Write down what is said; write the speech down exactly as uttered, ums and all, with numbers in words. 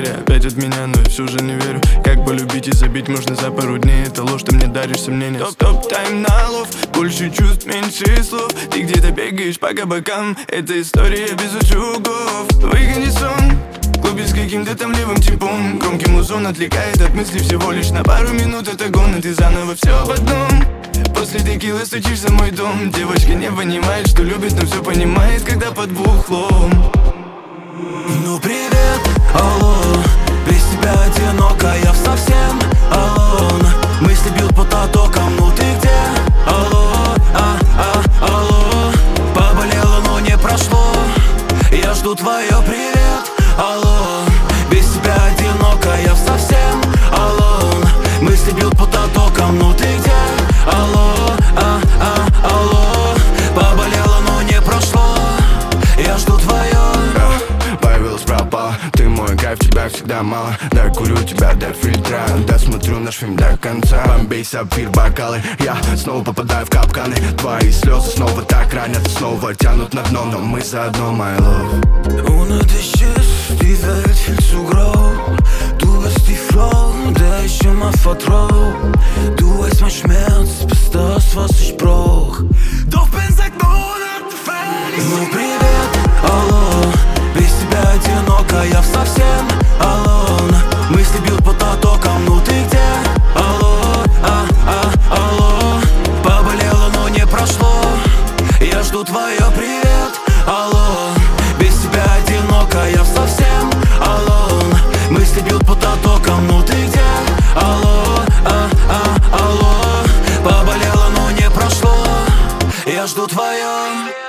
двери опять от меня, но я все же не верю. Как полюбить и забить можно за пару дней. Это ложь, ты мне даришь сомнения. Топ-топ-тайм на лов, больше чувств, меньше слов. Ты где-то бегаешь по кабакам, это история без утюгов. Выгони сон, клубе с каким-то там левым типом. Громкий музон отвлекает от мыслей всего лишь на пару минут. Это гон, и ты заново все в одном. После текилы стучишься в мой дом. Девочка не понимает, что любит, но все понимает, когда под бухлом. Ну привет, алло, без тебя одиноко, я совсем алон. Мысли бьют по потокам, ну ты где? Алло, а, а, алло. Поболело, но не прошло. Я жду твое привет, алло. Без тебя одиноко, я совсем алон. Мысли бьют по потокам, ну ты где? Алло, а, а, алло. Поболело, но не прошло. Я жду твое. Появилась пропала, ты мой кайф, тебя всегда мало. Дай курю тебя до фильтра, досмотрю наш фильм до конца. Бомбей, сапфир, бокалы, я снова попадаю в капканы. Твои слезы снова так ранят, снова тянут на дно, но мы заодно, my love. Ohne dich ist die Welt viel zu grau. Du bist die Frau, der ich immer vertrau. Du weißt mein Schmerz, bist das, was ich brauch. Doch bin seit Monaten fertig. Ну привет, алло. Без тебя одиноко, я совсем алон. Мысли бьют по потокам, ну ты где? Алло, а, а, алло. Поболело, но не прошло. Я жду твое привет, алло. Без тебя одиноко, я совсем алон. Мысли бьют по потокам, ну ты где? Алло, а, а, алло. Поболело, но не прошло. Я жду твое.